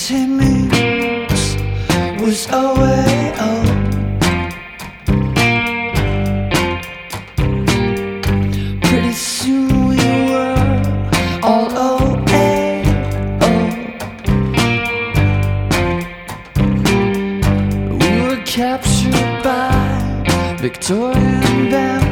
Timmins was OAO. Pretty soon we were all OAO. We were captured by Victorian Bam